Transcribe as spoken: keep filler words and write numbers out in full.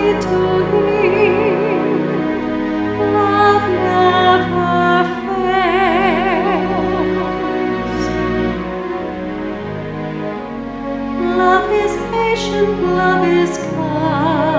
to Him. Love never fails. Love is patient, love is kind.